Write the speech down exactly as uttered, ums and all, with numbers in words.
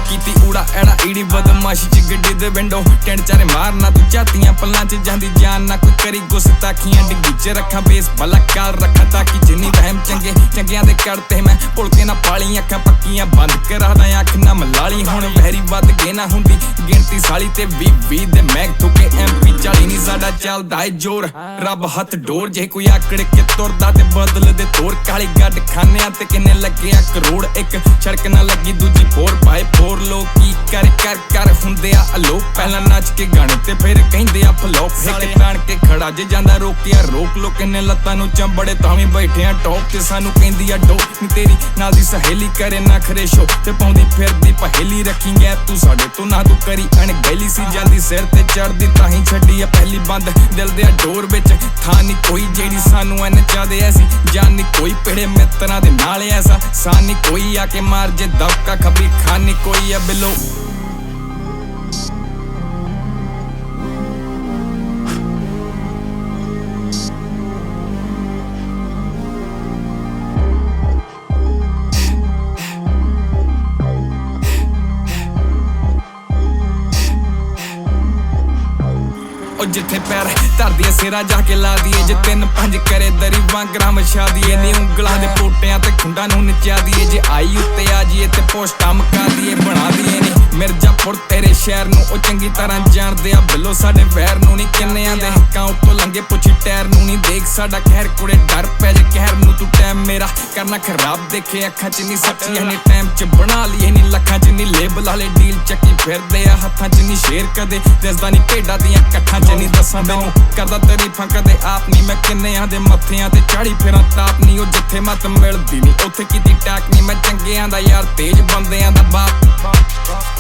कीती ऊड़ा एड़ा ईड़ी बदमाशी च गड्डी दे विंडो टेंट चारे मारना तू झातियां पल्लां च जांदी जान ना कोई करी गुस्ताखियां डिग्गी च रखा बेस भला काल रखा ताकि जिन्नी वहम चंगे चंगियां दे करते मैं भुल के ना पाली अखां पक्कियां बंद करा दा अख ना मलाली हुण वहरी वध के ना हुंदी गिणती साली ते वी वी दे मैग ठुके एम पी चाली नहीं साडा चलदा है जोर रब हथ डोर जे कोई आकड़ के तुरदा ते बदल दे तोर काली गड्ड खाने ते किन्ने लगे आ करोड़ एक सड़क ना लगी दूजी फोर बाय फोर लोग की कर कर कर हुंदे आ अलोक पहला नच के गाने ते फिर कहिंदे आ फ्लॉप हिक ताण के खड़ा जे जांदा रोकिया रोक लो किन्ने लत्तां नु चंबड़े तावी बैठे आ टॉप ते सानू कहंदी आ डो नी तेरी नाल दी सहेली करे ना खरेशो ते पाउंदी फिरदी पहेली रखी गै तू साडे तो ना तू करी अणगैली सी जांदी सिर ते चढ़दी ताही छड्डी आ पहली बंद दिल दे डोर विच था नी कोई जेड़ी सानू एन चाहदे ऐसी जान नी कोई पेड़े मित्रां दे नाल ऐसा सानी कोई आके मार जे दबका खबरी खानी कोई है बिलो जिथे पैर धर दिए सिरा जाके ला दिए जे तीन पंज करे दरी वांगरा मछा दिए नी उंगलां दे पोटियां ते खुंडा नू नचा दिए जे आई उत्ते आ जिए ते पोस्टा मका दिए बना दिए नी मिर्जापुर तेरे शहर नू ओ चंगी तरह जानदे आ बिलो साडे वैर नू नी किन्ने आंदे हक्कां उत्तों लंघे पुछी टैर नू नी देख साडा खैर कुड़े डर पै जे कहर नू तू टाइम मेरा करना खराब देखे अखां च नी सच्ची है नी टाइम च बना लिए नी लखां च नी लेबल वाले डील चक्की फिरदे आ हत्थां च नी शेर कदे दसदा नी भेडां दियां कट्ठां च नी दसां तैनूं करदा तारीफां कदे आप नी मैं किन्नेयां दे मत्थियां ते चाड़ी फिरां ताप नी ओ जिथे मत मिलदी नी उत्थे कीती टैक नी मैं चंगियां दा यार तेज बंदियां दा बाप